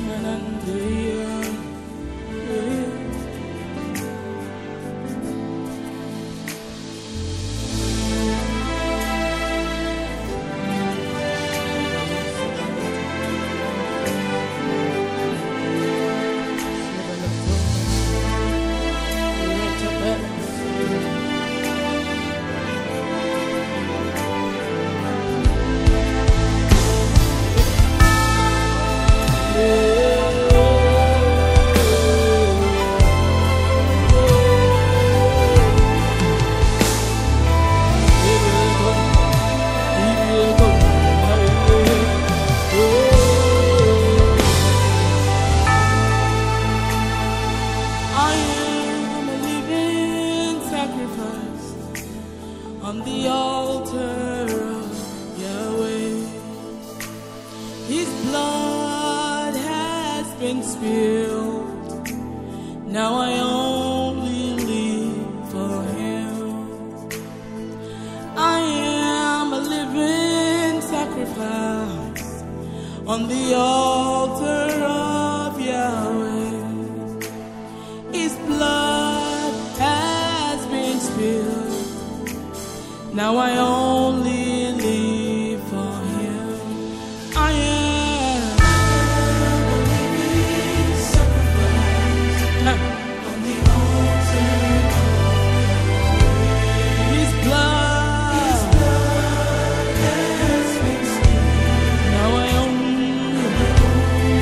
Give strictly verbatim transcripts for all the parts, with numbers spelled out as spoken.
On the altar of Yahweh, His blood has been spilled. Now I only live for Him. I am a living sacrifice on the altar of Yahweh. His blood has been spilled. Now I only live for Him. I am a living sacrifice on the altar of His blood. His blood has been spilled. Now I only,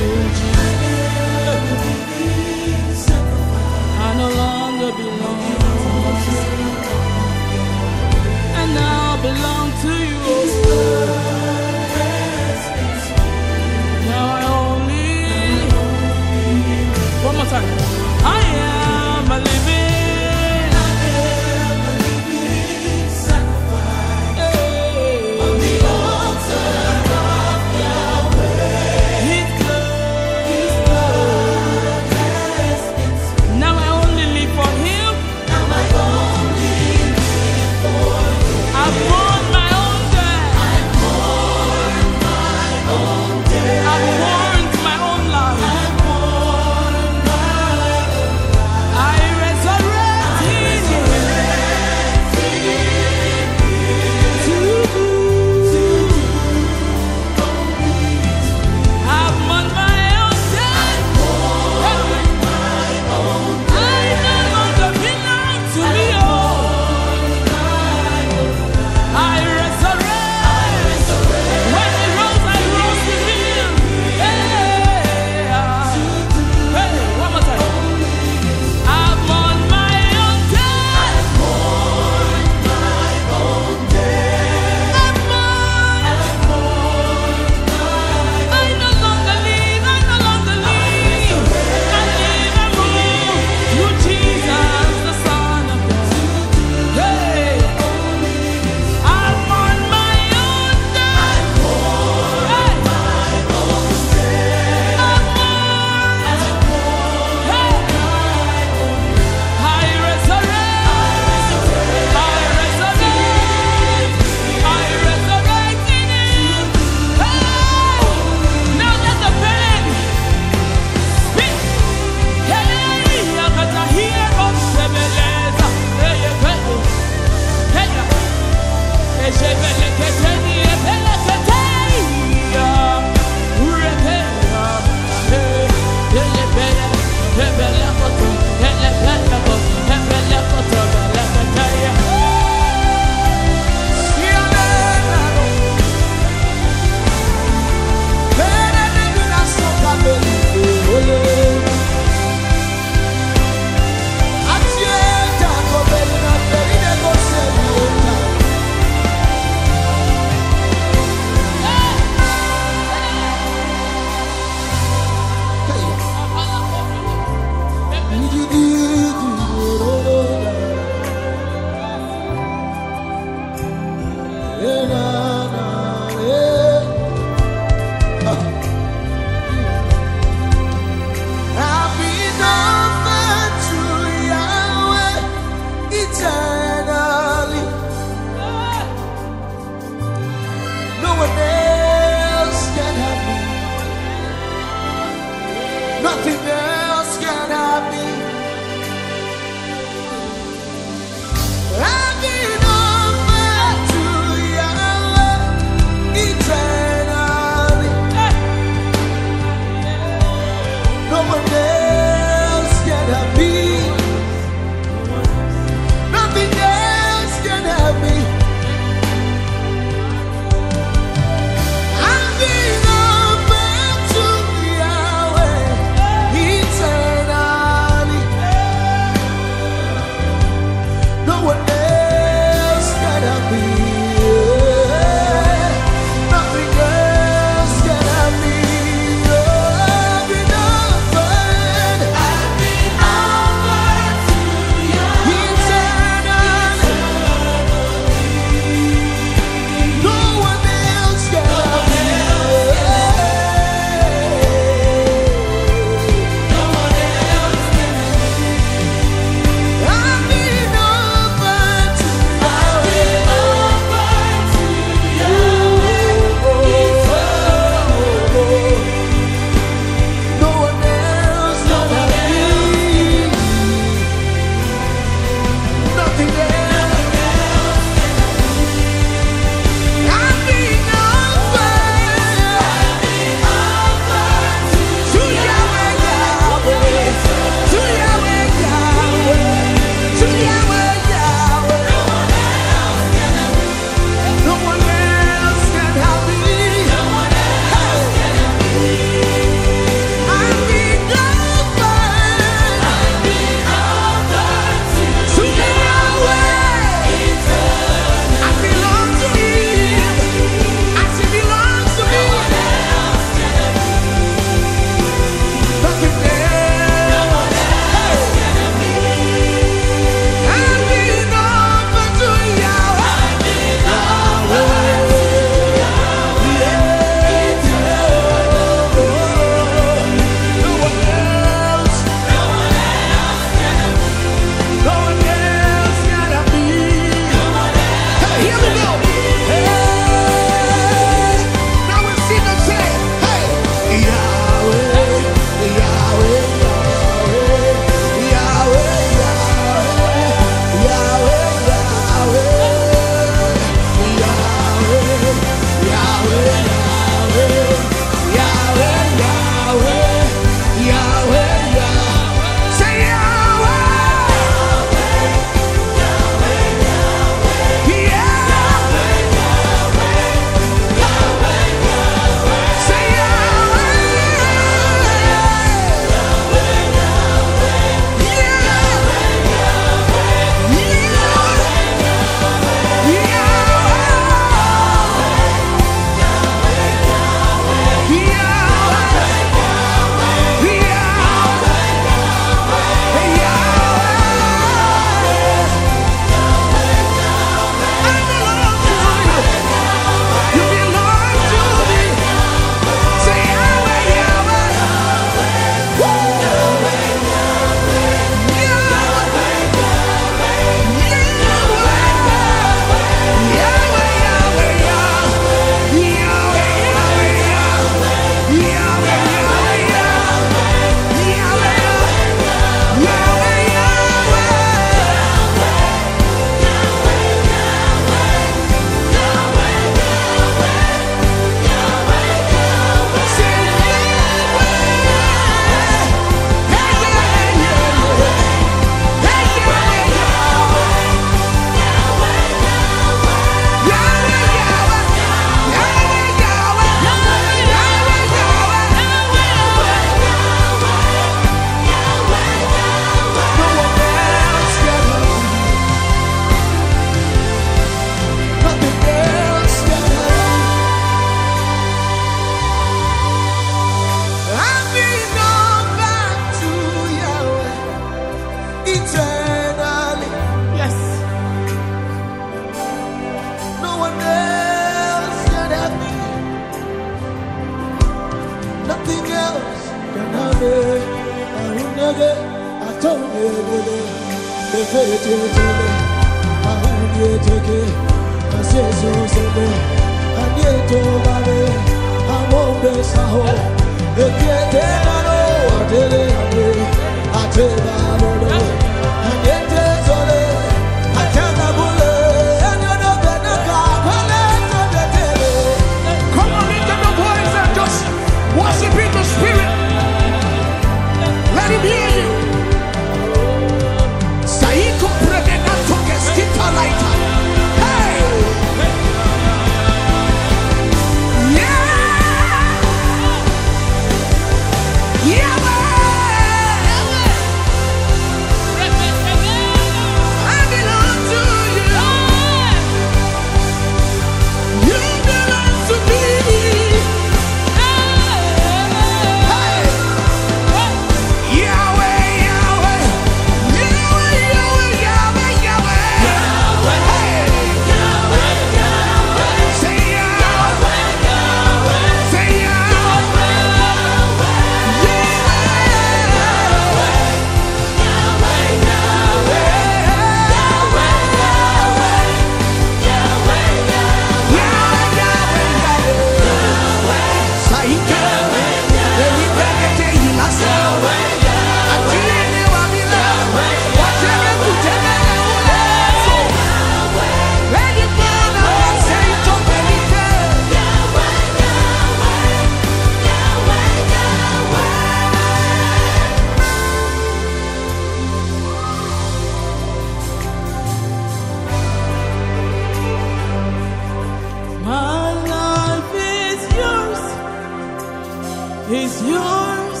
It's yours,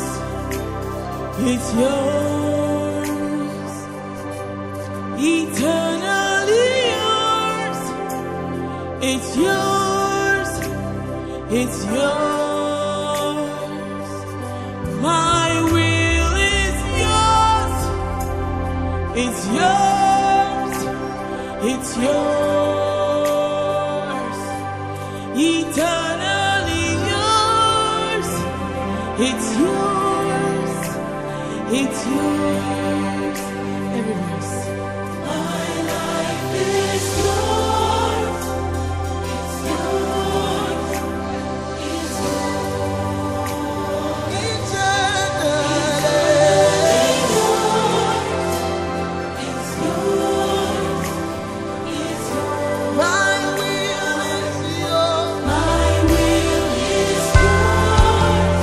it's yours, eternally yours. It's yours, it's yours. My will is yours, it's yours, it's yours, eternally yours. It's yours, it's yours. Every verse. My life is yours, it's yours, it's yours. Eternally yours, it's yours, it's yours. My will is yours, my will is yours.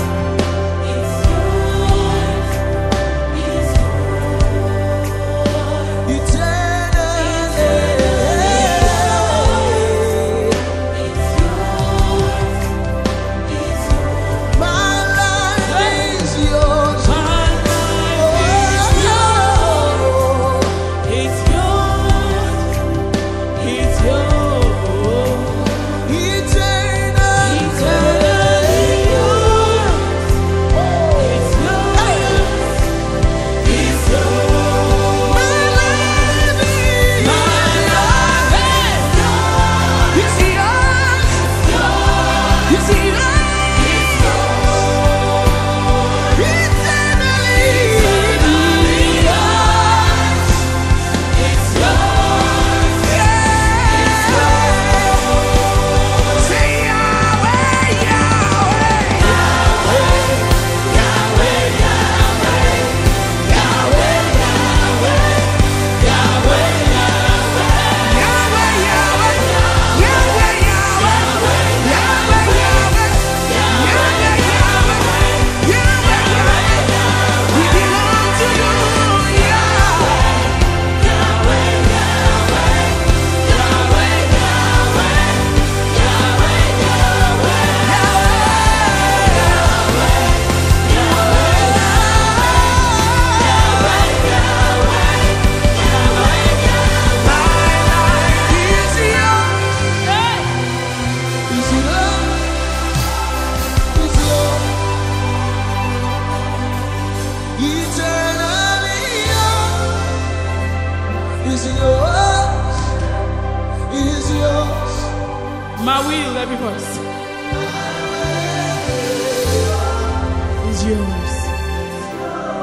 My will, every verse, is yours. I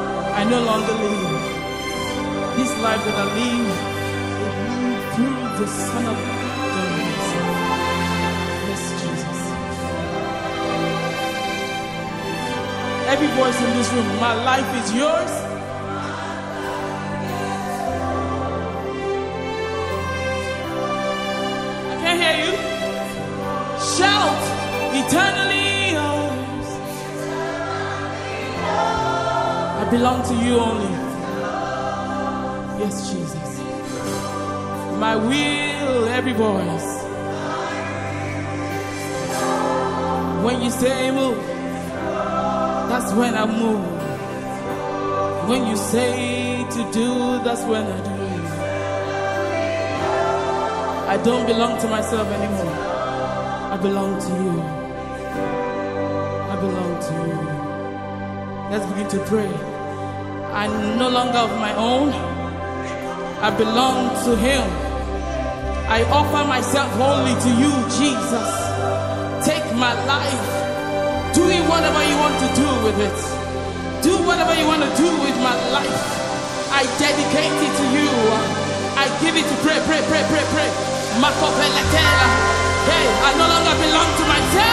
I no longer live. This life that I live, it live through the Son of God. Yes, Jesus. Every voice in this room, my life is yours. I can't hear you. Shout, eternally yours. I belong to you only. Yes, Jesus. My will, every voice. When you say move, that's when I move. When you say to do, that's when I do. I don't belong to myself anymore. I belong to you. I belong to you. Let's begin to pray. I'm no longer of my own. I belong to him. I offer myself wholly to you, Jesus. Take my life. Do it whatever you want to do with it. Do whatever you want to do with my life. I dedicate it to you. I give it to pray, pray, pray, pray, pray. Hey, I no longer belong to myself.